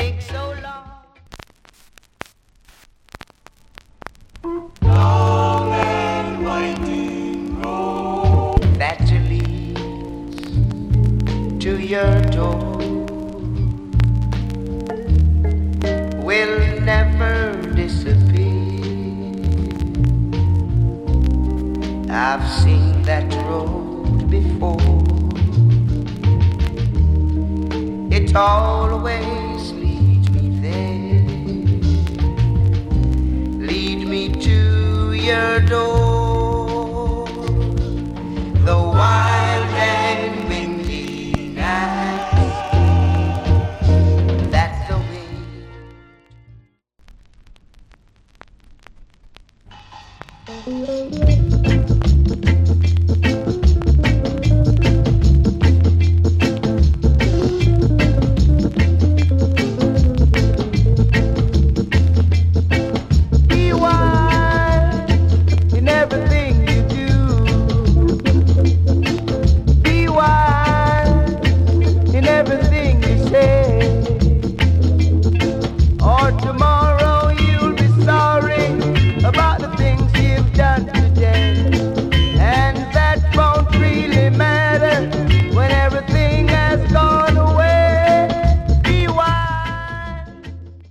takes so long. Long and winding road That leads to your door will never disappear. I've seen that road before. It always leads me there. Lead me to your door. The wild and windy night. That's the way.